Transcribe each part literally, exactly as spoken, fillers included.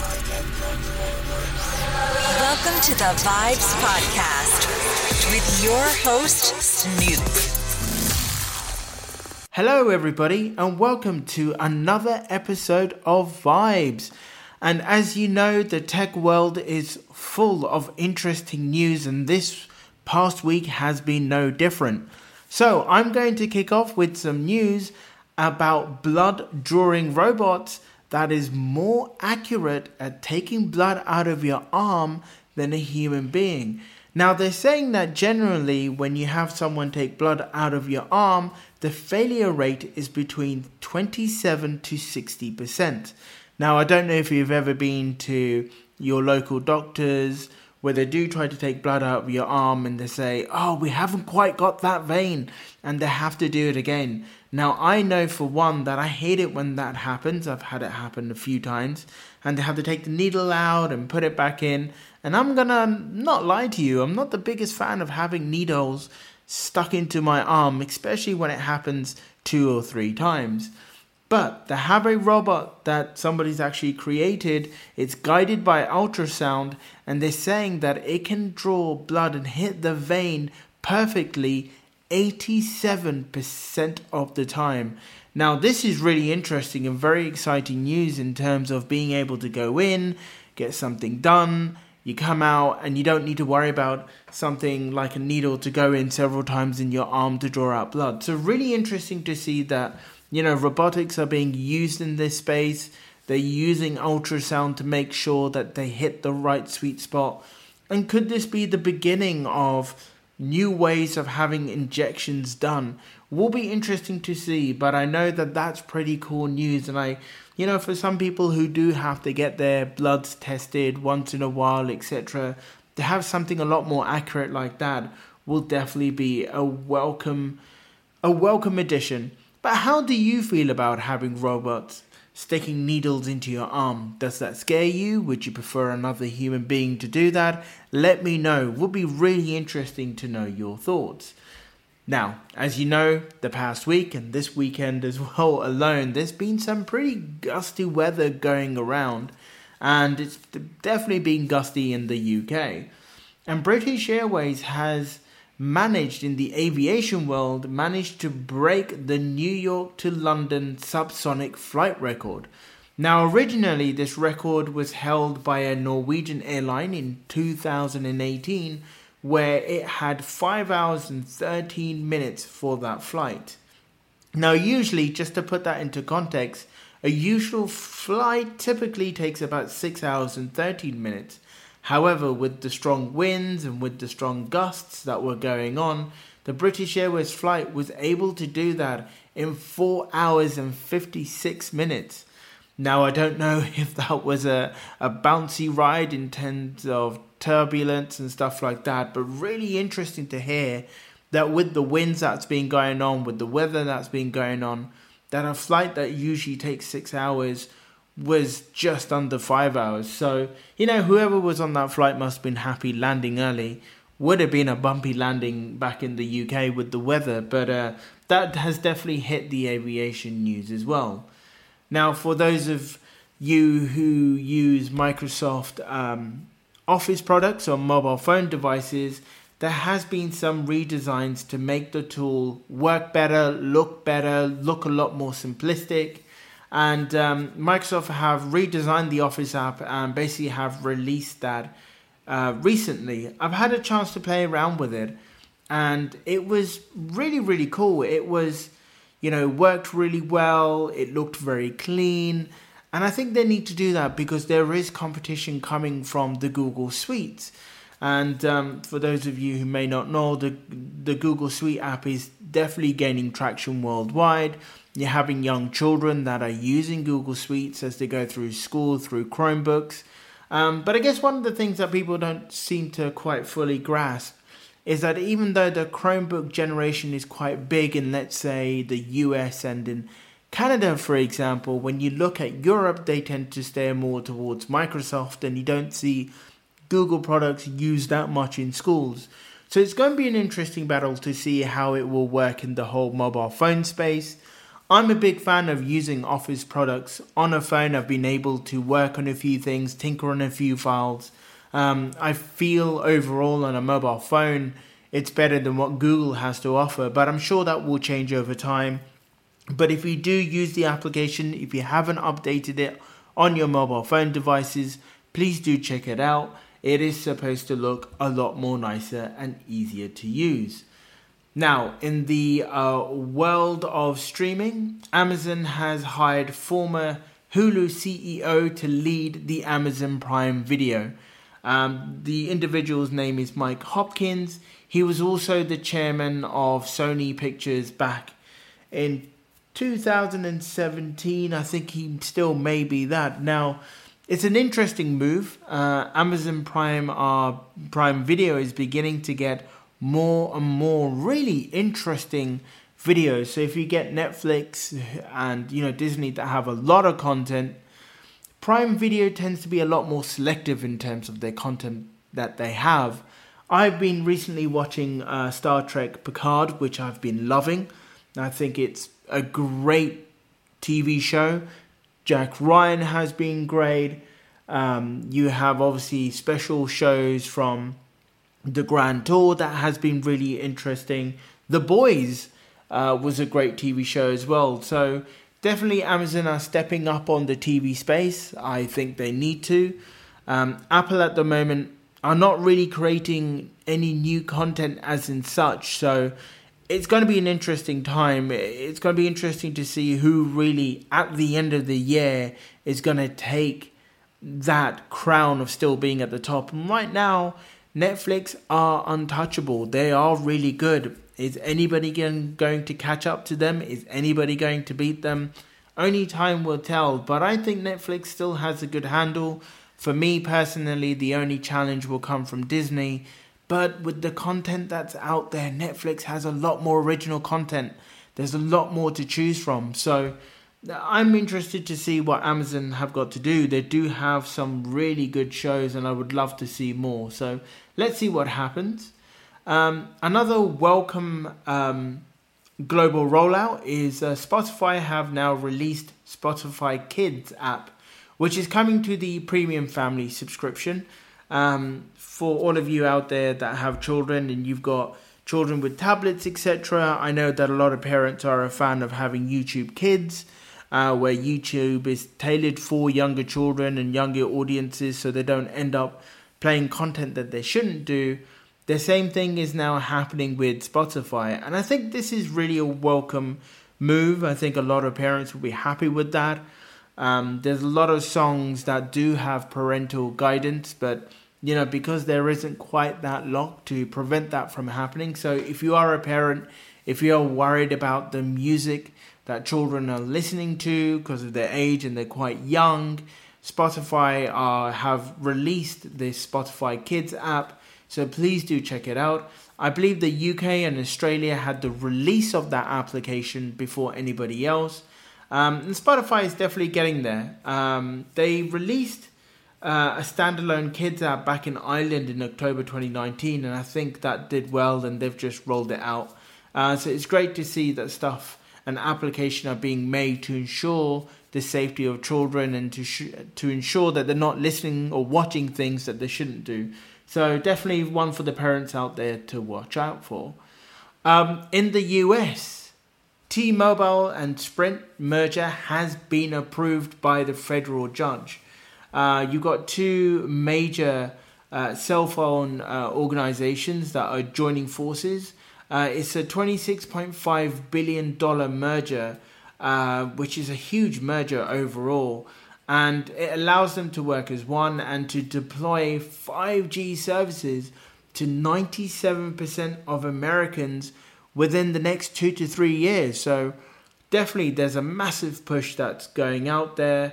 Welcome to the Vibes Podcast with your host, Snoop. Hello, everybody, and welcome to another episode of Vibes. And as you know, the tech world is full of interesting news, and this past week has been no different. So I'm going to kick off with some news about blood drawing robots that is more accurate at taking blood out of your arm than a human being. Now, they're saying that generally when you have someone take blood out of your arm, the failure rate is between twenty-seven to sixty percent. Now, I don't know if you've ever been to your local doctors where they do try to take blood out of your arm and they say, oh, we haven't quite got that vein, and they have to do it again. Now, I know for one that I hate it when that happens. I've had it happen a few times, and they have to take the needle out and put it back in. And I'm gonna not lie to you, I'm not the biggest fan of having needles stuck into my arm, especially when it happens two or three times. But they have a robot that somebody's actually created. It's guided by ultrasound, and they're saying that it can draw blood and hit the vein perfectly eighty-seven percent of the time. Now, this is really interesting and very exciting news in terms of being able to go in, get something done. You come out and you don't need to worry about something like a needle to go in several times in your arm to draw out blood. So really interesting to see that, you know, robotics are being used in this space. They're using ultrasound to make sure that they hit the right sweet spot. And could this be the beginning of new ways of having injections done? Will be interesting to see, but I know that that's pretty cool news. And I, you know, for some people who do have to get their bloods tested once in a while, et cetera, to have something a lot more accurate like that will definitely be a welcome, a welcome addition. But how do you feel about having robots sticking needles into your arm? Does that scare you? Would you prefer another human being to do that? Let me know. It would be really interesting to know your thoughts. Now, as you know, the past week and this weekend as well alone, there's been some pretty gusty weather going around, and it's definitely been gusty in the U K. And British Airways has managed in the aviation world, managed to break the New York to London subsonic flight record. Now, originally, this record was held by a Norwegian airline in two thousand eighteen, where it had five hours and thirteen minutes for that flight. Now, usually, just to put that into context, a usual flight typically takes about six hours and thirteen minutes. However, with the strong winds and with the strong gusts that were going on, the British Airways flight was able to do that in four hours and fifty-six minutes. Now, I don't know if that was a, a bouncy ride in terms of turbulence and stuff like that, but really interesting to hear that with the winds that's been going on, with the weather that's been going on, that a flight that usually takes six hours was just under five hours. So, you know, whoever was on that flight must have been happy landing early. Would have been a bumpy landing back in the U K with the weather, but uh, that has definitely hit the aviation news as well. Now, for those of you who use Microsoft um, Office products on mobile phone devices, there has been some redesigns to make the tool work better, look better, look a lot more simplistic. And um, Microsoft have redesigned the Office app and basically have released that uh, recently. I've had a chance to play around with it, and it was really, really cool. It was, you know, worked really well. It looked very clean. And I think they need to do that because there is competition coming from the Google Suites. And um, for those of you who may not know, the, the Google Suite app is definitely gaining traction worldwide. You're having young children that are using Google Suites as they go through school, through Chromebooks. Um, but I guess one of the things that people don't seem to quite fully grasp is that even though the Chromebook generation is quite big in, let's say, the U S and in Canada, for example, when you look at Europe, they tend to stay more towards Microsoft, and you don't see Google products used that much in schools. So it's going to be an interesting battle to see how it will work in the whole mobile phone space. I'm a big fan of using Office products on a phone. I've been able to work on a few things, tinker on a few files. Um, I feel overall on a mobile phone, it's better than what Google has to offer, but I'm sure that will change over time. But if you do use the application, if you haven't updated it on your mobile phone devices, please do check it out. It is supposed to look a lot more nicer and easier to use. Now, in the uh, world of streaming, Amazon has hired former Hulu C E O to lead the Amazon Prime Video. Um, the individual's name is Mike Hopkins. He was also the chairman of Sony Pictures back in two thousand seventeen. I think he still may be that. Now, it's an interesting move. Uh, Amazon Prime, uh, Prime Video is beginning to get more and more really interesting videos. So if you get Netflix and you know Disney that have a lot of content, Prime Video tends to be a lot more selective in terms of their content that they have. I've been recently watching uh, Star Trek Picard, which I've been loving. I think it's a great T V show. Jack Ryan has been great. Um, you have obviously special shows from The Grand Tour that has been really interesting. The Boys uh, was a great T V show as well. So definitely Amazon are stepping up on the T V space. I think they need to. Um, Apple at the moment are not really creating any new content as in such. So it's going to be an interesting time. It's going to be interesting to see who really, at the end of the year, is going to take that crown of still being at the top. And right now, Netflix are untouchable. They are really good. Is anybody going to catch up to them? Is anybody going to beat them? Only time will tell. But I think Netflix still has a good handle. For me personally, the only challenge will come from Disney. But with the content that's out there, Netflix has a lot more original content. There's a lot more to choose from. So I'm interested to see what Amazon have got to do. They do have some really good shows and I would love to see more. So let's see what happens. Um, another welcome um, global rollout is uh, Spotify have now released Spotify Kids app, which is coming to the premium family subscription. Um, for all of you out there that have children and you've got children with tablets, et cetera, I know that a lot of parents are a fan of having YouTube Kids, uh, where YouTube is tailored for younger children and younger audiences so they don't end up playing content that they shouldn't do. The same thing is now happening with Spotify, and I think this is really a welcome move. I think a lot of parents will be happy with that. Um, there's a lot of songs that do have parental guidance, but you know, because there isn't quite that lock to prevent that from happening. So if you are a parent, if you're worried about the music that children are listening to because of their age and they're quite young, Spotify uh, have released this Spotify Kids app. So please do check it out. I believe the U K and Australia had the release of that application before anybody else. Um, and Spotify is definitely getting there. Um, they released uh, a standalone kids app back in Ireland in October twenty nineteen, and I think that did well, and they've just rolled it out. Uh, so it's great to see that stuff and application are being made to ensure the safety of children and to sh- to ensure that they're not listening or watching things that they shouldn't do. So definitely one for the parents out there to watch out for. Um, in the U S, T-Mobile and Sprint merger has been approved by the federal judge. Uh, you've got two major uh, cell phone uh, organizations that are joining forces. Uh, it's a twenty-six point five billion dollars merger, uh, which is a huge merger overall. And it allows them to work as one and to deploy five G services to ninety-seven percent of Americans within the next two to three years. So definitely there's a massive push that's going out there.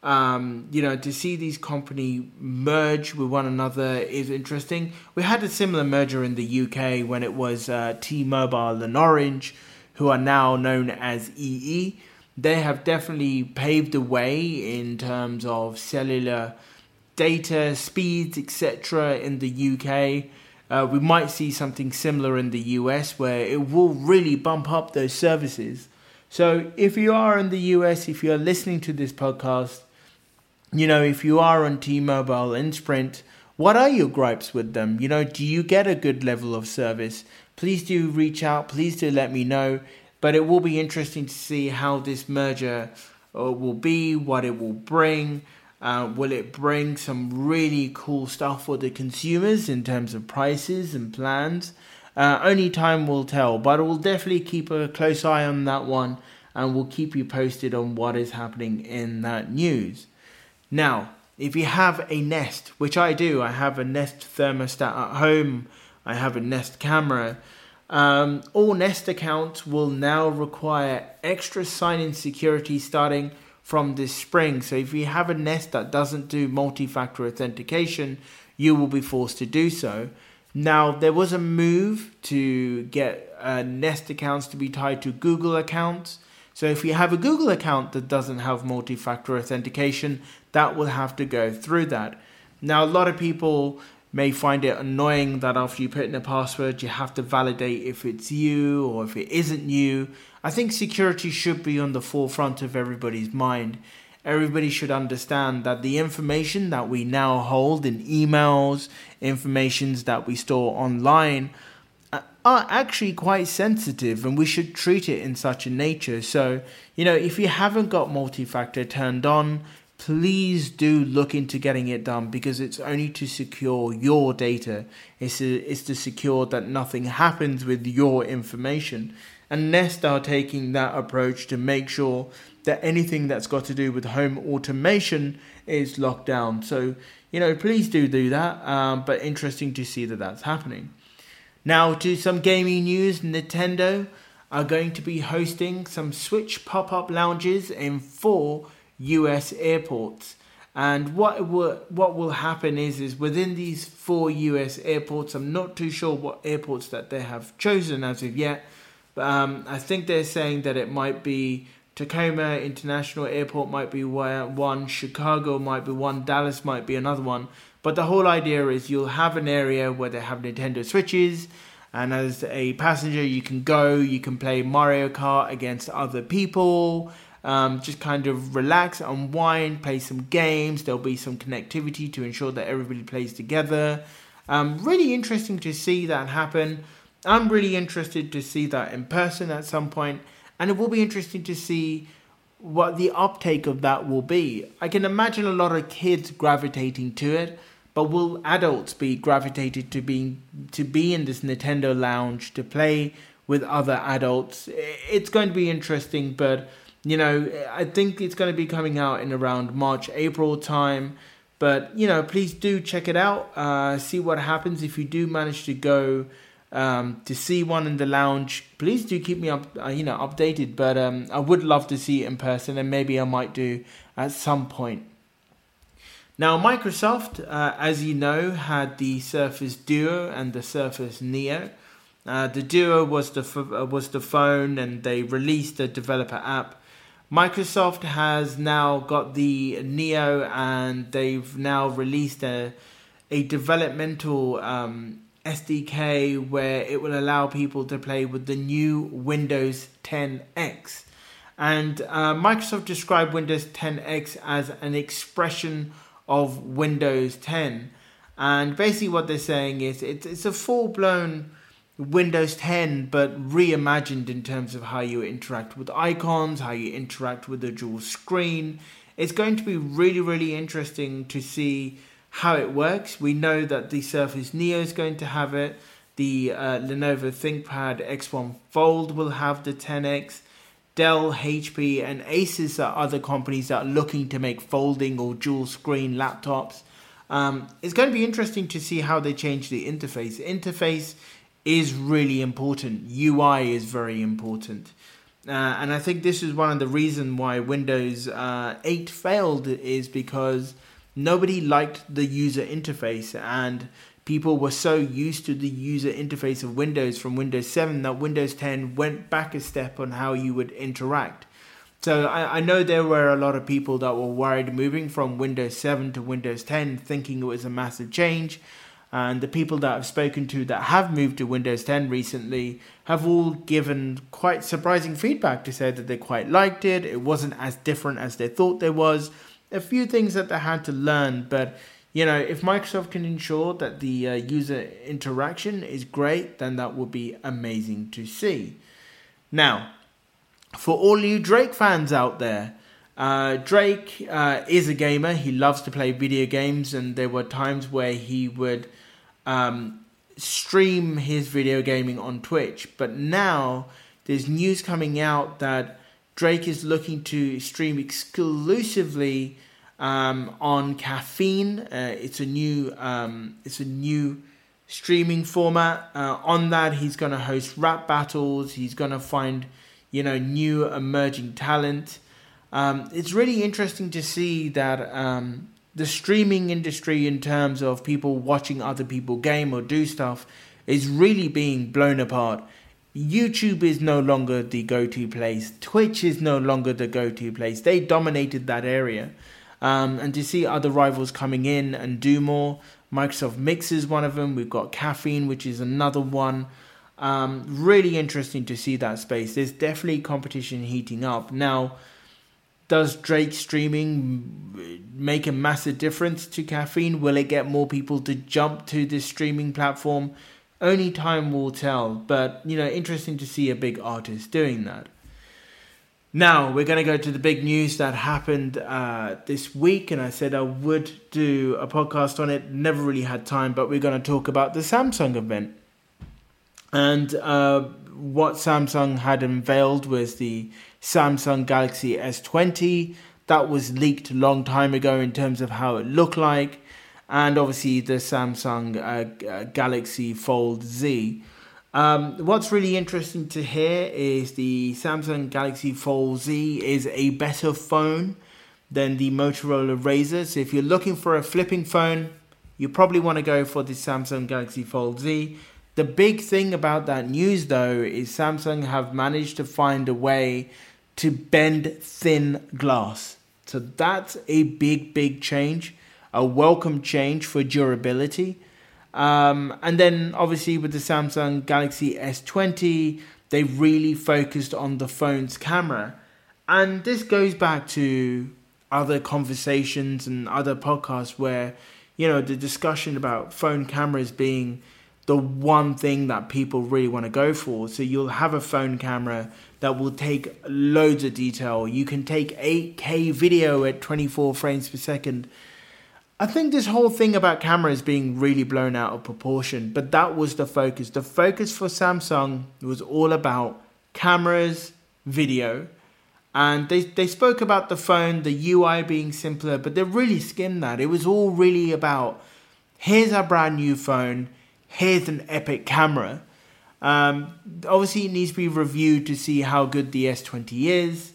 Um, you know, to see these companies merge with one another is interesting. We had a similar merger in the U K when it was uh, T-Mobile and Orange, who are now known as E E. They have definitely paved the way in terms of cellular data, speeds, et cetera in the U K. Uh, we might see something similar in the U S where it will really bump up those services. So if you are in the U S, if you're listening to this podcast, you know, if you are on T-Mobile and Sprint, what are your gripes with them? You know, do you get a good level of service? Please do reach out. Please do let me know. But it will be interesting to see how this merger uh, will be, what it will bring. Uh, will it bring some really cool stuff for the consumers in terms of prices and plans? Uh, only time will tell, but we'll definitely keep a close eye on that one, and we'll keep you posted on what is happening in that news. Now, if you have a Nest, which I do, I have a Nest thermostat at home, I have a Nest camera, um, all Nest accounts will now require extra sign-in security starting from this spring. So if you have a Nest that doesn't do multi-factor authentication, you will be forced to do so. Now, there was a move to get uh, Nest accounts to be tied to Google accounts. So if you have a Google account that doesn't have multi-factor authentication, that will have to go through that. Now, a lot of people may find it annoying that after you put in a password, you have to validate if it's you or if it isn't you. I think security should be on the forefront of everybody's mind. Everybody should understand that the information that we now hold in emails, informations that we store online, are actually quite sensitive, and we should treat it in such a nature. So, you know, if you haven't got multi-factor turned on, please do look into getting it done, because it's only to secure your data. It's to, it's to secure that nothing happens with your information. And Nest are taking that approach to make sure that anything that's got to do with home automation is locked down. So, you know, please do do that. Um, but interesting to see that that's happening. Now to some gaming news. Nintendo are going to be hosting some Switch pop-up lounges in four U S airports. And what will, what will happen is, is within these four U S airports, I'm not too sure what airports that they have chosen as of yet, but um, I think they're saying that it might be Tacoma International Airport might be one, Chicago might be one, Dallas might be another one. But the whole idea is you'll have an area where they have Nintendo Switches, and as a passenger you can go, you can play Mario Kart against other people, um, just kind of relax, unwind, play some games. There'll be some connectivity to ensure that everybody plays together. Um, really interesting to see that happen. I'm really interested to see that in person at some point, and it will be interesting to see what the uptake of that will be. I can imagine a lot of kids gravitating to it, but will adults be gravitated to being to be in this Nintendo lounge to play with other adults? It's going to be interesting, but you know, I think it's going to be coming out in around March, April time. But you know, please do check it out. Uh, see what happens if you do manage to go um, to see one in the lounge. Please do keep me up, uh, you know, updated. But um, I would love to see it in person, and maybe I might do at some point. Now, Microsoft, uh, as you know, had the Surface Duo and the Surface Neo. Uh, the Duo was the f- uh, was the phone, and they released a developer app. Microsoft has now got the Neo, and they've now released a a developmental um, S D K where it will allow people to play with the new Windows ten X. And uh, Microsoft described Windows ten X as an expression of Windows ten, and basically what they're saying is it's it's a full-blown Windows ten, but reimagined in terms of how you interact with icons, how you interact with the dual screen. It's going to be really, really interesting to see how it works. We know that the Surface Neo is going to have it. The uh, Lenovo ThinkPad X one Fold will have the ten X. Dell, H P, and Asus are other companies that are looking to make folding or dual screen laptops. Um, it's going to be interesting to see how they change the interface. Interface is really important. U I is very important. Uh, and I think this is one of the reasons why Windows uh, eight failed, is because nobody liked the user interface, and people were so used to the user interface of Windows from Windows seven that Windows ten went back a step on how you would interact. So I, I know there were a lot of people that were worried moving from Windows seven to Windows ten, thinking it was a massive change. And the people that I've spoken to that have moved to Windows ten recently have all given quite surprising feedback to say that they quite liked it. It wasn't as different as they thought there was. A few things that they had to learn, but you know, if Microsoft can ensure that the uh, user interaction is great, then that would be amazing to see. Now, for all you Drake fans out there, uh, Drake uh, is a gamer. He loves to play video games, and there were times where he would um, stream his video gaming on Twitch. But now there's news coming out that Drake is looking to stream exclusively um, on Caffeine. Uh, it's a new, um, it's a new streaming format. Uh, on that, he's going to host rap battles. He's going to find, you know, new emerging talent. Um, it's really interesting to see that um, the streaming industry, in terms of people watching other people game or do stuff, is really being blown apart. YouTube is no longer the go-to place. Twitch is no longer the go-to place. They dominated that area. Um, and to see other rivals coming in and do more, Microsoft Mix is one of them. We've got Caffeine, which is another one. Um, really interesting to see that space. There's definitely competition heating up. Now, does Drake streaming make a massive difference to Caffeine? Will it get more people to jump to this streaming platform? Only time will tell. But, you know, interesting to see a big artist doing that. Now, we're going to go to the big news that happened uh, this week. And I said I would do a podcast on it. Never really had time. But we're going to talk about the Samsung event. And uh, what Samsung had unveiled was the Samsung Galaxy S twenty. That was leaked a long time ago in terms of how it looked like. And obviously the Samsung uh, uh, Galaxy Fold Z. Um, what's really interesting to hear is the Samsung Galaxy Fold Z is a better phone than the Motorola Razr. So if you're looking for a flipping phone, you probably want to go for the Samsung Galaxy Fold Z. The big thing about that news, though, is Samsung have managed to find a way to bend thin glass. So that's a big, big change, a welcome change for durability. Um, and then, obviously, with the Samsung Galaxy S twenty, they really focused on the phone's camera. And this goes back to other conversations and other podcasts where, you know, the discussion about phone cameras being the one thing that people really want to go for. So you'll have a phone camera that will take loads of detail. You can take eight K video at twenty-four frames per second. I think this whole thing about cameras being really blown out of proportion, but that was the focus. The focus for Samsung was all about cameras, video, and they, they spoke about the phone, the U I being simpler, but they really skimmed that. It was all really about, here's our brand new phone, here's an epic camera. Um, obviously, it needs to be reviewed to see how good the S twenty is.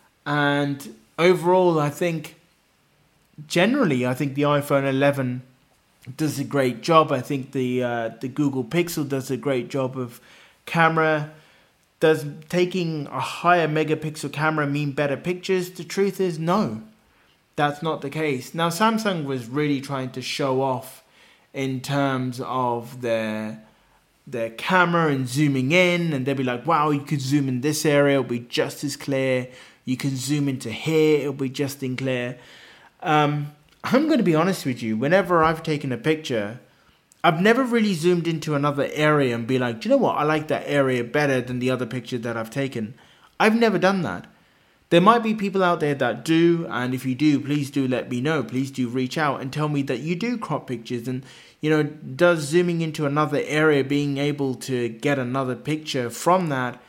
And overall, I think, generally, I think the iPhone eleven does a great job. I think the uh, the Google Pixel does a great job of camera. Does taking a higher megapixel camera mean better pictures? The truth is, no. That's not the case. Now, Samsung was really trying to show off in terms of their their camera and zooming in, and they'd be like, wow, you could zoom in this area, it'll be just as clear. You can zoom into here, it'll be just as clear. Um, I'm going to be honest with you, whenever I've taken a picture, I've never really zoomed into another area and be like, do you know what, I like that area better than the other picture that I've taken. I've never done that. There might be people out there that do, and if you do, please do let me know. Please do reach out and tell me that you do crop pictures. And, you know, does zooming into another area, being able to get another picture from that,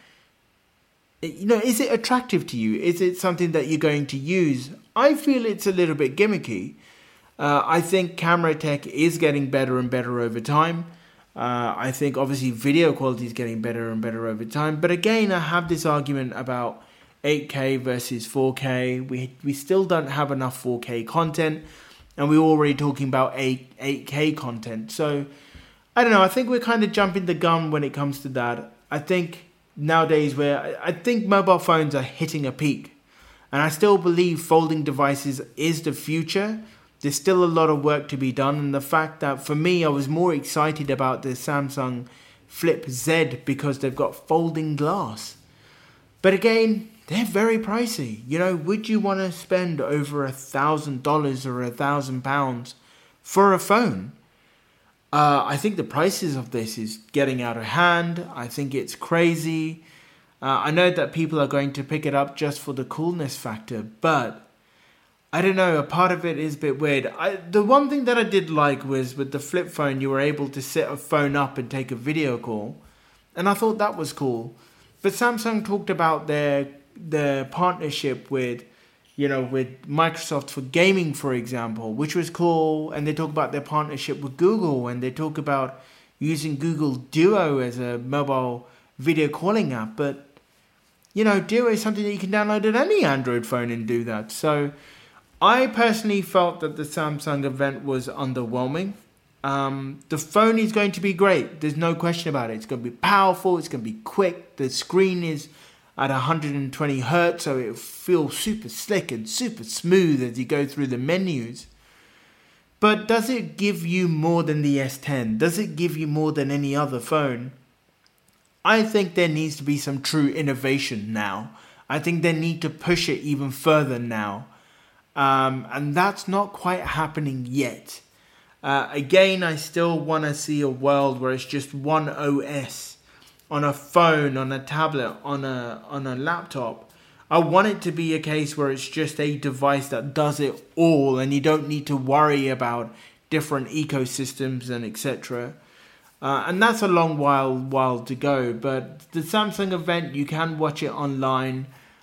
you know, is it attractive to you? Is it something that you're going to use? I feel it's a little bit gimmicky. Uh, I think camera tech is getting better and better over time. Uh, I think obviously video quality is getting better and better over time. But again, I have this argument about eight K versus four K. We we still don't have enough four K content, and we're already talking about eight eight K content. So I don't know. I think we're kind of jumping the gun when it comes to that. I think nowadays where I think mobile phones are hitting a peak, and I still believe folding devices is the future. there's still a lot of work to be done. And the fact that for me, I was more excited about the Samsung Flip Z because they've got folding glass. But again, they're very pricey. You know, would you want to spend over a thousand dollars or a thousand pounds for a phone? Uh, I think the prices of this is getting out of hand. I think it's crazy. Uh, I know that people are going to pick it up just for the coolness factor, but I don't know, a part of it is a bit weird. I, the one thing that I did like was with the flip phone, you were able to set a phone up and take a video call. And I thought that was cool. But Samsung talked about their their partnership with, you know, with Microsoft for gaming, for example, which was cool. And they talk about their partnership with Google, and they talk about using Google Duo as a mobile video calling app. But, you know, Duo is something that you can download on any Android phone and do that. So I personally felt that the Samsung event was underwhelming. Um, the phone is going to be great. There's no question about it. It's going to be powerful. It's going to be quick. The screen is at one hundred twenty hertz, so it feels super slick and super smooth as you go through the menus. But does it give you more than the S ten? Does it give you more than any other phone? I think there needs to be some true innovation now. I think they need to push it even further now. Um, and that's not quite happening yet. Uh, again, I still want to see a world where it's just one O S on a phone, on a tablet, on a on a laptop. I want it to be a case where it's just a device that does it all, and you don't need to worry about different ecosystems and et cetera. Uh, and that's a long while while to go. But the Samsung event, you can watch it online.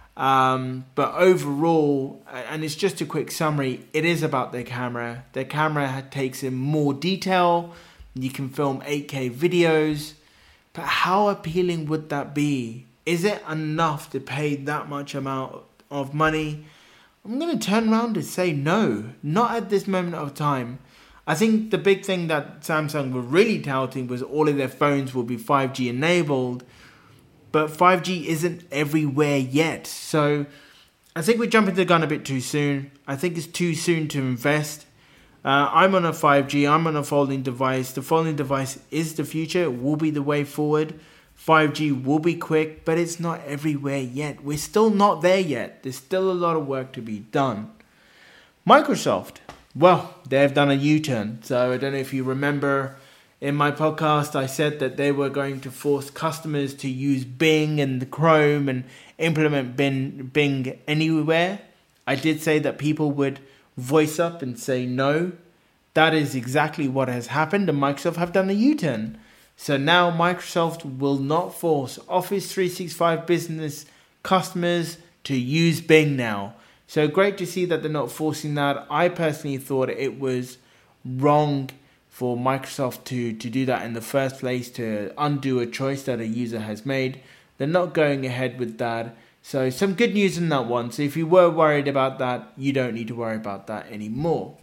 Um, but overall, and it's just a quick summary, it is about their camera. Their camera takes in more detail. You can film eight K videos. But how appealing would that be? Is it enough to pay that much amount of money? I'm going to turn around and say no, not at this moment of time. I think the big thing that Samsung were really touting was all of their phones will be five G enabled. But five G isn't everywhere yet. So I think we're jumping the gun a bit too soon. I think it's too soon to invest. Uh, I'm on a five G. I'm on a folding device. The folding device is the future. It will be the way forward. five G will be quick, but it's not everywhere yet. We're still not there yet. There's still a lot of work to be done. Microsoft. Well, they've done a U-turn. So I don't know if you remember, in my podcast, I said that they were going to force customers to use Bing and Chrome and implement Bing, Bing anywhere. I did say that people would voice up and say no. That is exactly what has happened, and Microsoft have done a U-turn. So now Microsoft will not force Office three sixty-five business customers to use Bing now. So great to see that they're not forcing that. I personally thought it was wrong for Microsoft to, to do that in the first place, to undo a choice that a user has made. They're not going ahead with that. So some good news in that one. So if you were worried about that, you don't need to worry about that anymore.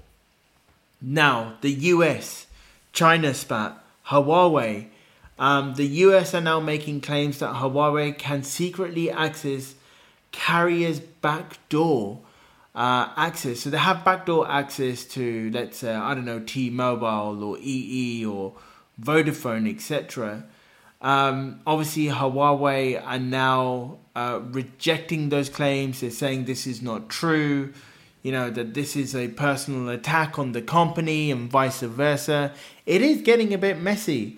Now, the U S, China spat, Huawei. Um, the U S are now making claims that Huawei can secretly access carriers' backdoor uh, access. So they have backdoor access to, let's say, I don't know, T-Mobile or E E or Vodafone, et cetera. Um, obviously, Huawei are now uh, rejecting those claims. They're saying this is not true, you know, that this is a personal attack on the company and vice versa. It is getting a bit messy.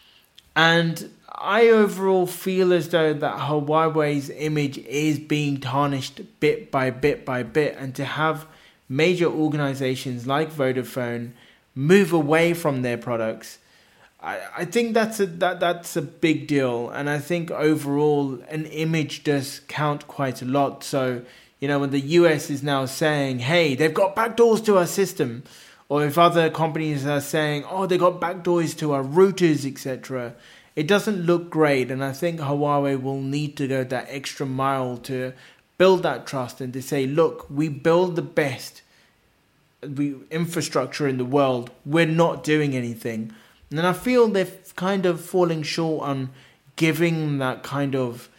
And I overall feel as though that Huawei's image is being tarnished bit by bit by bit. And to have major organizations like Vodafone move away from their products, I, I think that's a that that's a big deal. And I think overall an image does count quite a lot. So, you know, when the U S is now saying, hey, they've got backdoors to our system, or if other companies are saying, oh, they got backdoors to our routers, et cetera, it doesn't look great. And I think Huawei will need to go that extra mile to build that trust and to say, look, we build the best we, infrastructure in the world. We're not doing anything. And I feel they're kind of falling short on giving that kind of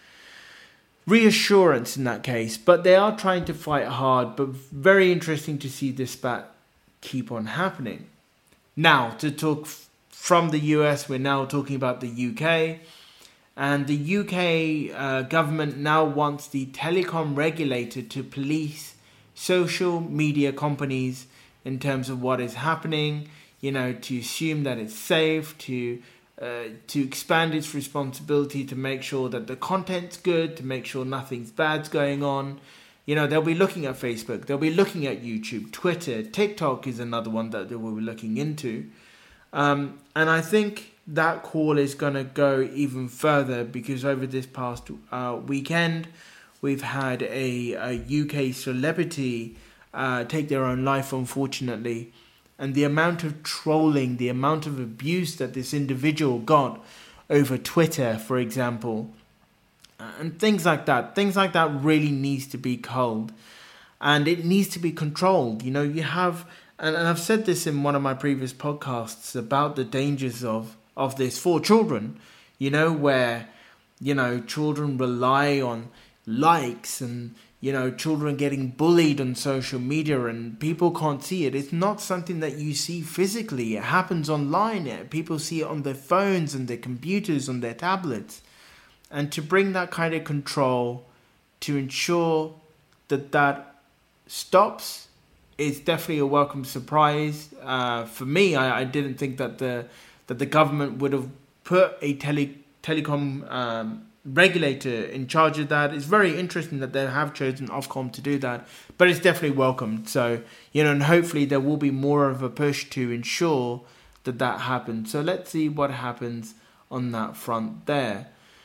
reassurance in that case. But they are trying to fight hard. But very interesting to see this spat keep on happening. Now, to talk f- from the U S, we're now talking about the U K. And the U K uh, government now wants the telecom regulator to police social media companies in terms of what is happening, you know, to assume that it's safe, to uh, to expand its responsibility to make sure that the content's good, to make sure nothing's bad's going on. You know, they'll be looking at Facebook, they'll be looking at YouTube, Twitter, TikTok is another one that they will be looking into. Um, and I think that call is going to go even further because over this past uh, weekend, we've had a, a U K celebrity uh, take their own life, unfortunately. And the amount of trolling, the amount of abuse that this individual got over Twitter, for example, and things like that. Things like that really needs to be culled. And it needs to be controlled. You know, you have, and, and I've said this in one of my previous podcasts about the dangers of, of this for children, you know, where, you know, children rely on likes and, you know, children getting bullied on social media and people can't see it. It's not something that you see physically. It happens online. People see it on their phones and their computers, on their tablets. And to bring that kind of control to ensure that that stops is definitely a welcome surprise. Uh, for me, I, I didn't think that the that the government would have put a tele, telecom um, regulator in charge of that. It's very interesting that they have chosen Ofcom to do that, but it's definitely welcomed. So, you know, and hopefully there will be more of a push to ensure that that happens. So let's see what happens on that front there.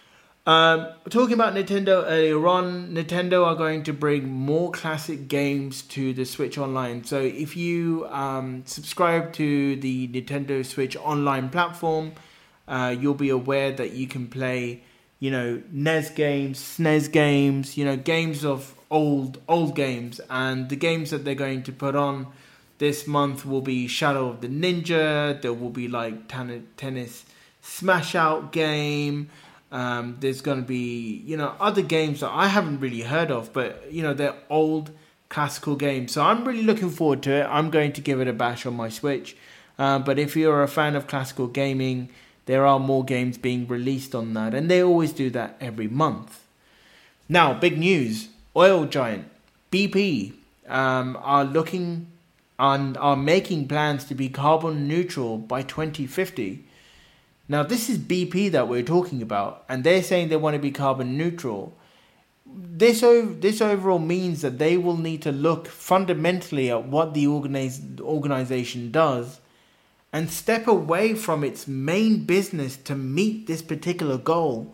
Um, talking about Nintendo earlier on, Nintendo are going to bring more classic games to the Switch Online. So if you um, subscribe to the Nintendo Switch Online platform, uh, you'll be aware that you can play, you know, N E S games, S N E S games, you know, games of old, old games. And the games that they're going to put on this month will be Shadow of the Ninja, there will be like ten- Tennis Smash Out game. Um, there's going to be, you know, other games that I haven't really heard of, but, you know, they're old classical games. So I'm really looking forward to it. I'm going to give it a bash on my Switch. Uh, but if you're a fan of classical gaming, there are more games being released on that. And they always do that every month. Now, big news. Oil giant B P um, are looking and are making plans to be carbon neutral by twenty fifty. Now, this is B P that we're talking about, and they're saying they want to be carbon neutral. This o- this overall means that they will need to look fundamentally at what the organize- organization does and step away from its main business to meet this particular goal.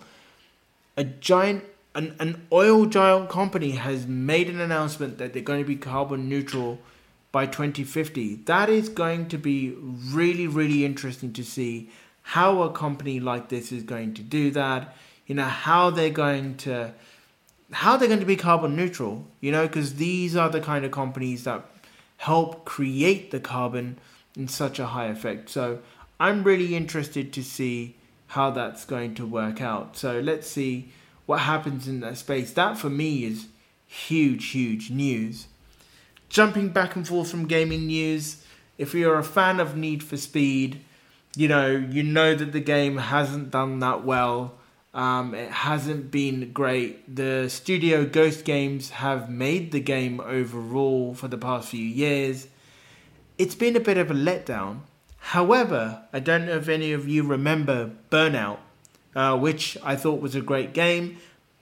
A giant, an, an oil giant company has made an announcement that they're going to be carbon neutral by twenty fifty. That is going to be really, really interesting to see how a company like this is going to do that, you know, how they're going to, how they're going to be carbon neutral, you know, because these are the kind of companies that help create the carbon in such a high effect. So I'm really interested to see how that's going to work out. So let's see what happens in that space. That for me is huge, huge news. Jumping back and forth from gaming news, if you're a fan of Need for Speed, you know, you know that the game hasn't done that well. Um, it hasn't been great. The studio Ghost Games have made the game overall for the past few years. It's been a bit of a letdown. However, I don't know if any of you remember Burnout, uh, which I thought was a great game.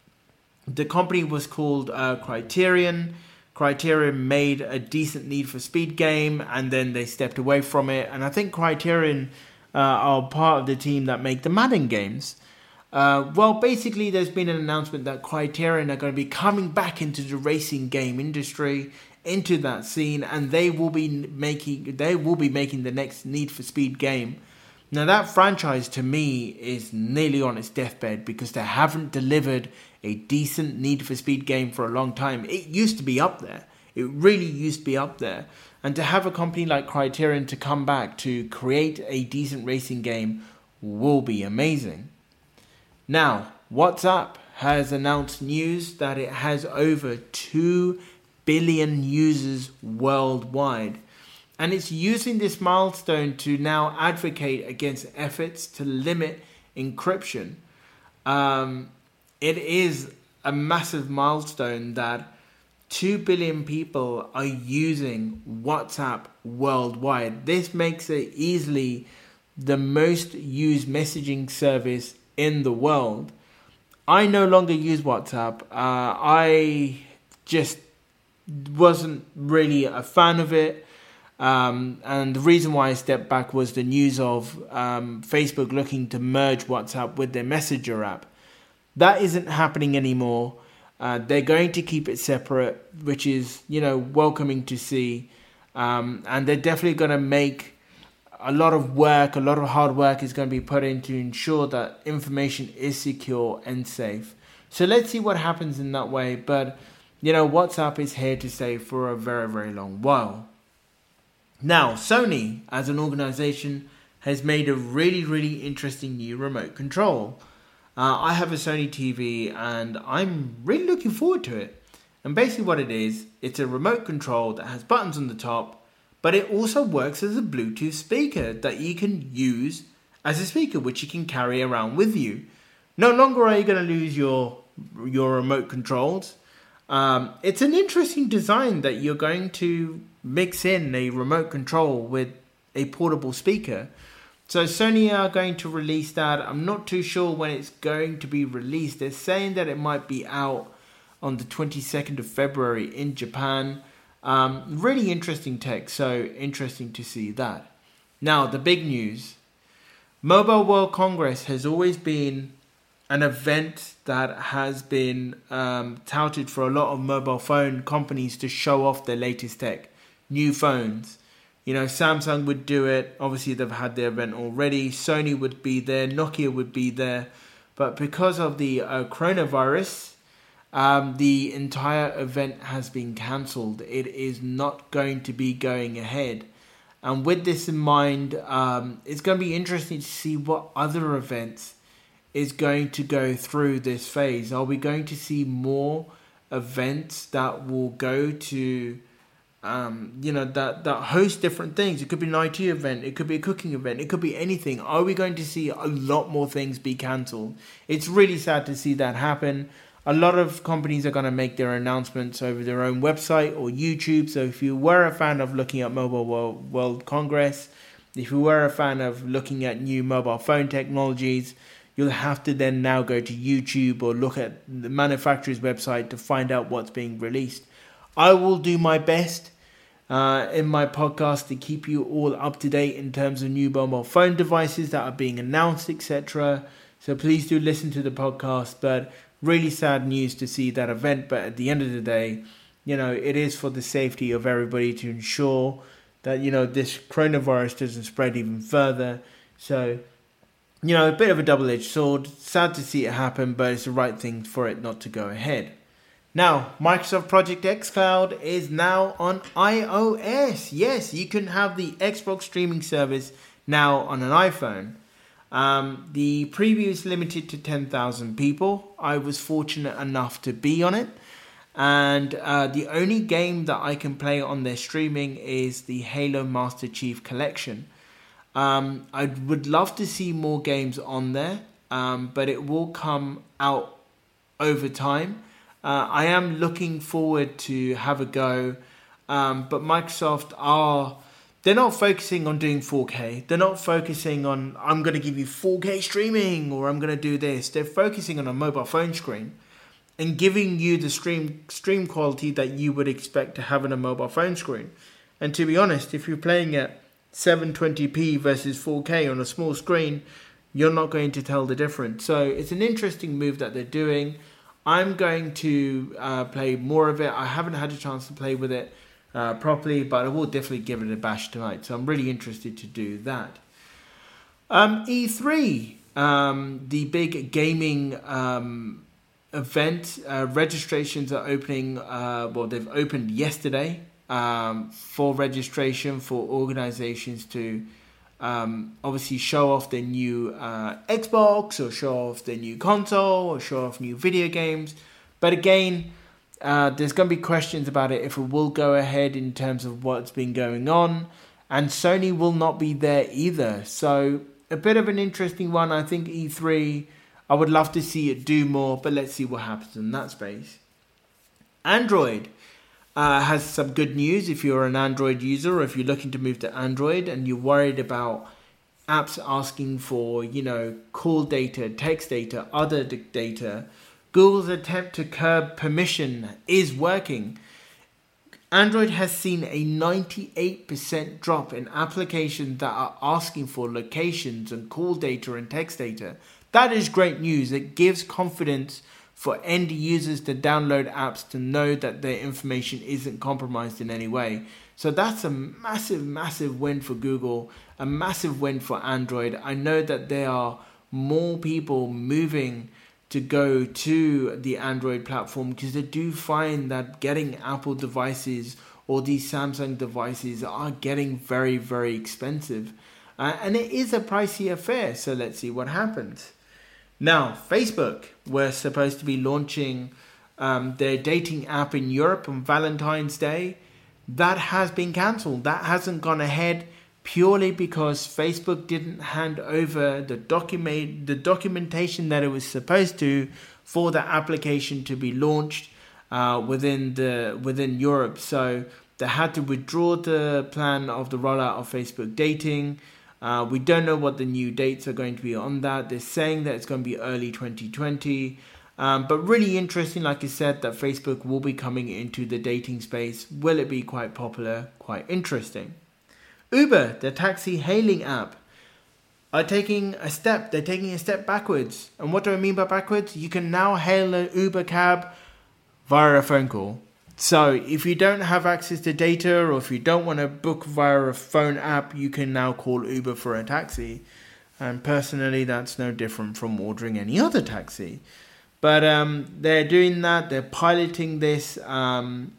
The company was called uh, Criterion. Criterion made a decent Need for Speed game, and then they stepped away from it. And I think Criterion uh, are part of the team that make the Madden games. Uh, well, basically, there's been an announcement that Criterion are going to be coming back into the racing game industry, into that scene, and they will be making they will be making the next Need for Speed game. Now, that franchise to me is nearly on its deathbed because they haven't delivered a decent Need for Speed game for a long time. It used to be up there. It really used to be up there. And to have a company like Criterion to come back to create a decent racing game will be amazing. Now, WhatsApp has announced news that it has over two billion users worldwide. and it's using this milestone to now advocate against efforts to limit encryption. Um, it is a massive milestone that two billion people are using WhatsApp worldwide. This makes it easily the most used messaging service in the world. I no longer use WhatsApp. Uh, I just wasn't really a fan of it. Um, and the reason why I stepped back was the news of um, Facebook looking to merge WhatsApp with their Messenger app. That isn't happening anymore. Uh, they're going to keep it separate, which is, you know, welcoming to see. Um, and they're definitely going to make a lot of work, a lot of hard work is going to be put in to ensure that information is secure and safe. So let's see what happens in that way. But, you know, WhatsApp is here to stay for a very, very long while. Now, Sony, as an organization, has made a really, really interesting new remote control. Uh, I have a Sony T V and I'm really looking forward to it. And basically what it is, it's a remote control that has buttons on the top, but it also works as a Bluetooth speaker that you can use as a speaker, which you can carry around with you. No longer are you going to lose your your remote controls. Um, it's an interesting design that you're going to mix in a remote control with a portable speaker. So Sony are going to release that. I'm not too sure when it's going to be released. They're saying that it might be out on the twenty-second of February in Japan. Um, really interesting tech, so interesting to see that. Now, the big news. Mobile World Congress has always been an event that has been um, touted for a lot of mobile phone companies to show off their latest tech, new phones. You know, Samsung would do it. Obviously, they've had their event already. Sony would be there. Nokia would be there. But because of the uh, coronavirus, Um, the entire event has been cancelled. It is not going to be going ahead. And with this in mind, um, it's going to be interesting to see what other events is going to go through this phase. Are we going to see more events that will go to, um, you know, that, that host different things? It could be an I T event. It could be a cooking event. It could be anything. Are we going to see a lot more things be cancelled? It's really sad to see that happen. A lot of companies are going to make their announcements over their own website or YouTube. So if you were a fan of looking at Mobile World, World Congress, if you were a fan of looking at new mobile phone technologies, you'll have to then now go to YouTube or look at the manufacturer's website to find out what's being released. I will do my best uh, in my podcast to keep you all up to date in terms of new mobile phone devices that are being announced, et cetera. So please do listen to the podcast. But really sad news to see that event, but at the end of the day, you know, it is for the safety of everybody to ensure that, you know, this coronavirus doesn't spread even further. So, you know, a bit of a double-edged sword. Sad to see it happen, but it's the right thing for it not to go ahead. Now, Microsoft Project xCloud is now on iOS. Yes, you can have the Xbox streaming service now on an iPhone. Um, the preview is limited to ten thousand people. I was fortunate enough to be on it. And uh, the only game that I can play on their streaming is the Halo Master Chief Collection. Um, I would love to see more games on there, um, but it will come out over time. Uh, I am looking forward to have a go, um, but Microsoft are... They're not focusing on doing four K. They're not focusing on, I'm going to give you four K streaming or I'm going to do this. They're focusing on a mobile phone screen and giving you the stream stream quality that you would expect to have on a mobile phone screen. And to be honest, if you're playing at seven twenty p versus four K on a small screen, you're not going to tell the difference. So it's an interesting move that they're doing. I'm going to uh, play more of it. I haven't had a chance to play with it Uh, properly, but I will definitely give it a bash tonight. So I'm really interested to do that. Um, E three, um, the big gaming um, event, uh, registrations are opening. Uh, well, they've opened yesterday um, for registration for organizations to um, obviously show off their new uh, Xbox or show off their new console or show off new video games. But again, Uh, there's going to be questions about it if it will go ahead in terms of what's been going on. and Sony will not be there either. So a bit of an interesting one. I think E three, I would love to see it do more, but let's see what happens in that space. Android uh, has some good news if you're an Android user, or if you're looking to move to Android and you're worried about apps asking for, you know, call data, text data, other data. Google's attempt to curb permission is working. Android has seen a ninety-eight percent drop in applications that are asking for locations and call data and text data. That is great news. It gives confidence for end users to download apps to know that their information isn't compromised in any way. So that's a massive, massive win for Google, a massive win for Android. I know that there are more people moving to go to the Android platform because they do find that getting Apple devices or these Samsung devices are getting very, very expensive. Uh, and it is a pricey affair, so let's see what happens. Now, Facebook were supposed to be launching um, their dating app in Europe on Valentine's Day. That has been cancelled. That hasn't gone ahead purely because Facebook didn't hand over the document, the documentation that it was supposed to for the application to be launched uh, within the within Europe. So they had to withdraw the plan of the rollout of Facebook Dating. Uh, we don't know what the new dates are going to be on that. They're saying that it's going to be early twenty twenty. Um, but really interesting, like I said, that Facebook will be coming into the dating space. Will it be quite popular? Quite interesting. Uber, the taxi hailing app, are taking a step. They're taking a step backwards. And what do I mean by backwards? You can now hail an Uber cab via a phone call. So if you don't have access to data, or if you don't want to book via a phone app, you can now call Uber for a taxi. And personally, that's no different from ordering any other taxi. But um, they're doing that. They're piloting this um,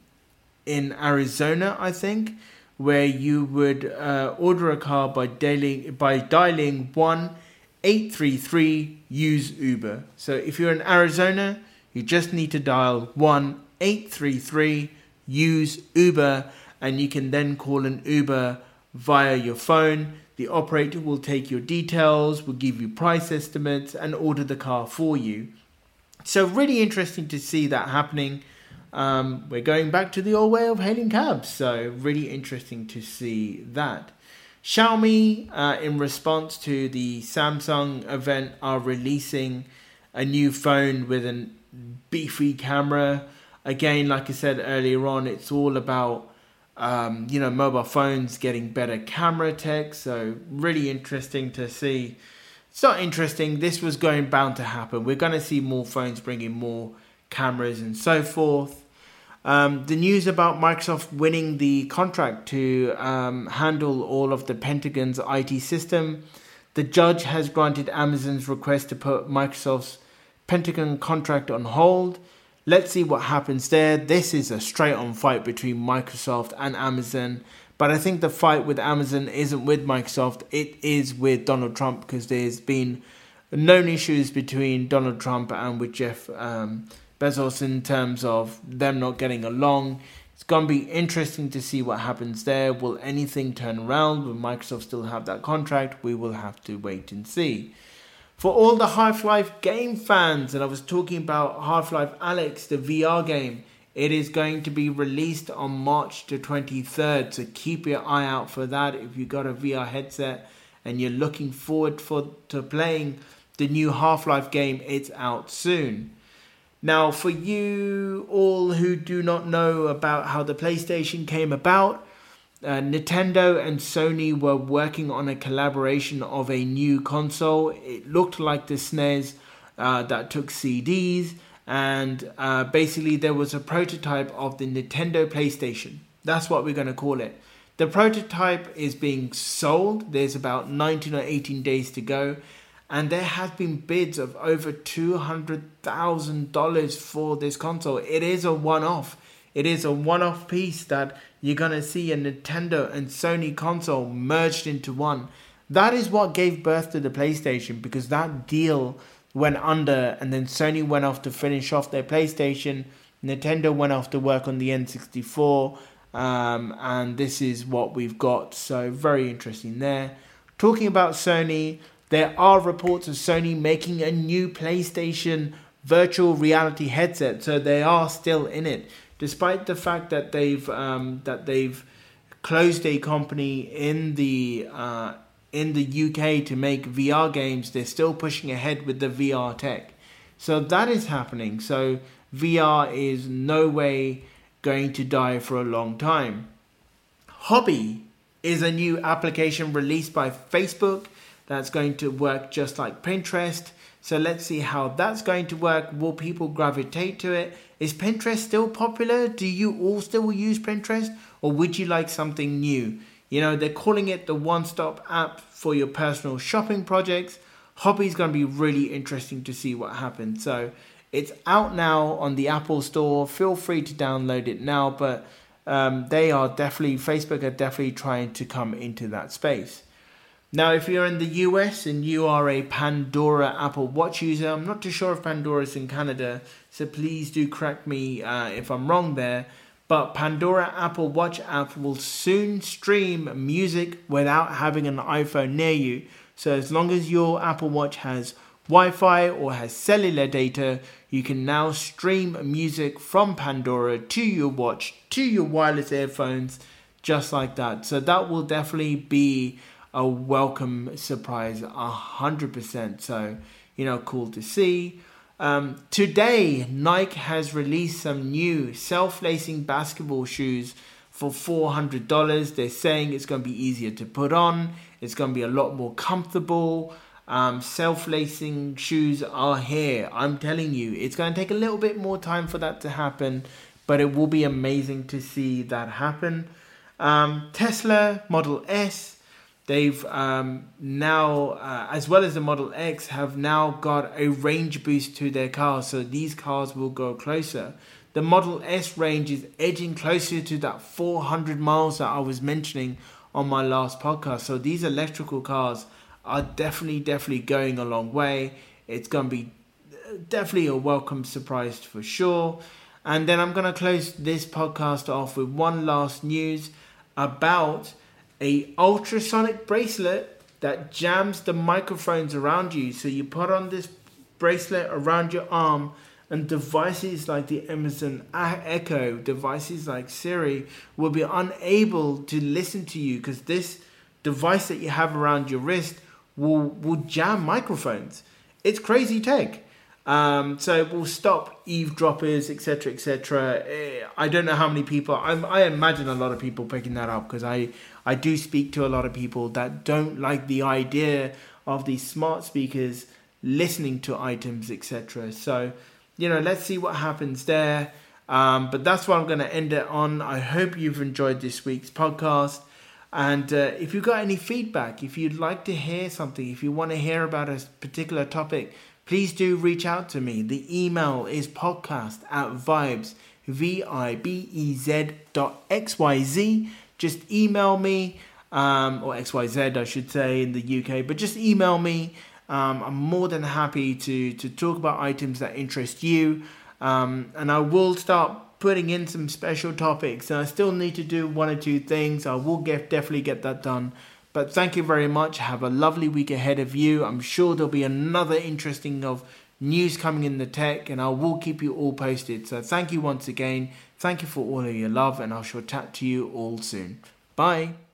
in Arizona, I think, where you would uh, order a car by dialing by dialing one eight three three use Uber. So if you're in Arizona, you just need to dial one eight three three use Uber, and you can then call an Uber via your phone. The operator will take your details, will give you price estimates, and order the car for you. So really interesting to see that happening. Um, we're going back to the old way of hailing cabs. So really interesting to see that. Xiaomi, uh, in response to the Samsung event, are releasing a new phone with a beefy camera. Again, like I said earlier on, it's all about um, you know, mobile phones getting better camera tech. So really interesting to see. It's not interesting. This was going bound to happen. We're going to see more phones bringing more cameras and so forth. Um, the news about Microsoft winning the contract to um, handle all of the Pentagon's I T system. The judge has granted Amazon's request to put Microsoft's Pentagon contract on hold. Let's see what happens there. This is a straight-on fight between Microsoft and Amazon. But I think the fight with Amazon isn't with Microsoft. It is with Donald Trump, because there's been known issues between Donald Trump and with Jeff um, Bezos in terms of them not getting along. It's going to be interesting to see what happens there. Will anything turn around? Will Microsoft still have that contract? We will have to wait and see. For all the Half-Life game fans, and I was talking about Half-Life Alyx, the V R game, it is going to be released on March the twenty-third, so keep your eye out for that. If you got a V R headset and you're looking forward for to playing the new Half-Life game, it's out soon. Now, for you all who do not know about how the PlayStation came about, uh, Nintendo and Sony were working on a collaboration of a new console. It looked like the S N E S uh, that took C Ds. And uh, basically there was a prototype of the Nintendo PlayStation. That's what we're going to call it. The prototype is being sold. There's about nineteen or eighteen days to go. And there have been bids of over two hundred thousand dollars for this console. It is a one-off. It is a one-off piece that you're going to see a Nintendo and Sony console merged into one. That is what gave birth to the PlayStation, because that deal went under, and then Sony went off to finish off their PlayStation. Nintendo went off to work on the N sixty-four, Um, and this is what we've got. So very interesting there. Talking about Sony, there are reports of Sony making a new PlayStation virtual reality headset. So they are still in it, despite the fact that they've um, that they've closed a company in the uh, in the U K to make V R games. They're still pushing ahead with the V R tech. So that is happening. So V R is no way going to die for a long time. Hobby is a new application released by Facebook that's going to work just like Pinterest. So let's see how that's going to work. Will people gravitate to it? Is Pinterest still popular? Do you all still use Pinterest? Or would you like something new? You know, they're calling it the one-stop app for your personal shopping projects. Hobby is going to be really interesting to see what happens. So it's out now on the Apple Store. Feel free to download it now, but um, they are definitely, Facebook are definitely trying to come into that space. Now, if you're in the U S and you are a Pandora Apple Watch user, I'm not too sure if Pandora is in Canada, so please do correct me uh, if I'm wrong there. But Pandora Apple Watch app will soon stream music without having an iPhone near you. So as long as your Apple Watch has Wi-Fi or has cellular data, you can now stream music from Pandora to your watch, to your wireless earphones, just like that. So that will definitely be a welcome surprise, a hundred percent. So, you know, cool to see. Um, today, Nike has released some new self-lacing basketball shoes for four hundred dollars. They're saying it's going to be easier to put on. It's going to be a lot more comfortable. Um, self-lacing shoes are here. I'm telling you, it's going to take a little bit more time for that to happen, but it will be amazing to see that happen. Um, Tesla Model S, they've um, now, uh, as well as the Model X, have now got a range boost to their cars. So these cars will go closer. The Model S range is edging closer to that four hundred miles that I was mentioning on my last podcast. So these electrical cars are definitely, definitely going a long way. It's going to be definitely a welcome surprise for sure. And then I'm going to close this podcast off with one last news about a ultrasonic bracelet that jams the microphones around you. So you put on this bracelet around your arm, and devices like the Amazon Echo, devices like Siri, will be unable to listen to you because this device that you have around your wrist will will jam microphones. It's crazy tech. Um, so it will stop eavesdroppers, et cetera, et cetera. I don't know how many people. I'm, I imagine a lot of people picking that up because I I do speak to a lot of people that don't like the idea of these smart speakers listening to items, et cetera. So, you know, let's see what happens there. Um, but that's what I'm going to end it on. I hope you've enjoyed this week's podcast. And uh, if you've got any feedback, if you'd like to hear something, if you want to hear about a particular topic, please do reach out to me. The email is podcast at vibes, V I B E Z dot X Y Z. Just email me, um, or X Y Z I should say in the U K, but just email me. Um, I'm more than happy to, to talk about items that interest you. Um, and I will start putting in some special topics. And I still need to do one or two things. I will get definitely get that done. But thank you very much. Have a lovely week ahead of you. I'm sure there'll be another interesting of news coming in the tech. And I will keep you all posted. So thank you once again. Thank you for all of your love. And I shall chat to you all soon. Bye.